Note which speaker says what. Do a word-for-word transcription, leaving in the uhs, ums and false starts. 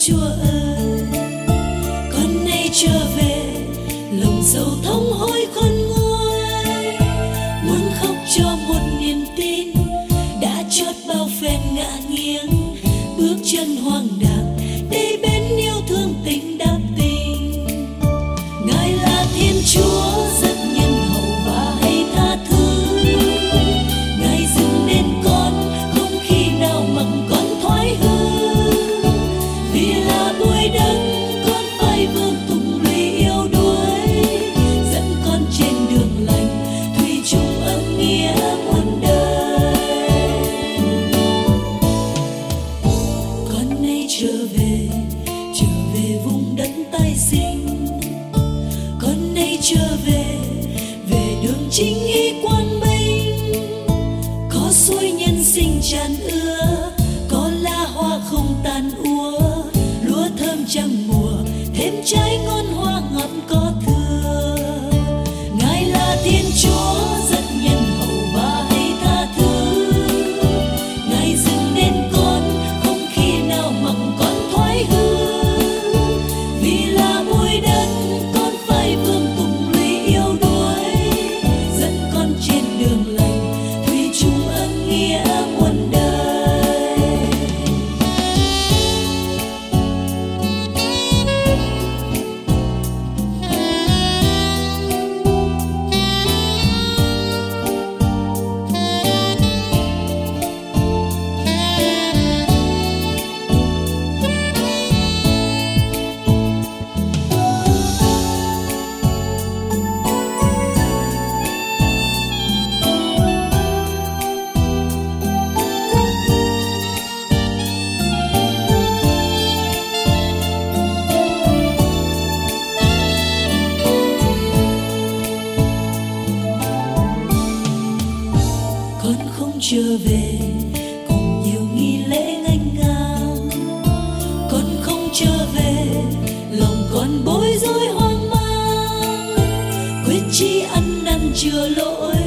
Speaker 1: Chúa ơi, con nay trở về lòng sầu thống hối khôn nguôi, muốn khóc cho một niềm tin đã chót bao phen ngã nghiêng, bước chân hoang đàng đi bên yêu thương tình đáp tình. Ngài là Thiên Chúa rất nhân hậu và hay tha thứ, Ngài dừng nên con không khi nào mặc con thoái hư. Vì là bụi đất con phải vương tùng lụy yêu đuối, dẫn con trên đường lành thủy chung ấm nghĩa muôn đời. Con nay trở về, trở về vùng đất tái sinh. Con nay trở về, về đường chính ý quang minh. Có suối nhân sinh tràn ưa, có lá hoa không tàn úa, lúa thơm trăm mùa thêm trái ngon hoa ngọt có thừa. Ngài là Thiên Chúa rất nhân hậu và hay tha thứ, Ngài dừng nên con không khi nào mặc con thoái hư. Vì là bụi đất con phải vương tùng lụy yêu đuối, dẫn con trên đường lành thủy chung ân nghĩa muôn đời. Con không trở về cùng nhiều nghi lễ nghênh ngang, con không trở về lòng con bối rối hoang mang, quyết chí ăn năn chừa lỗi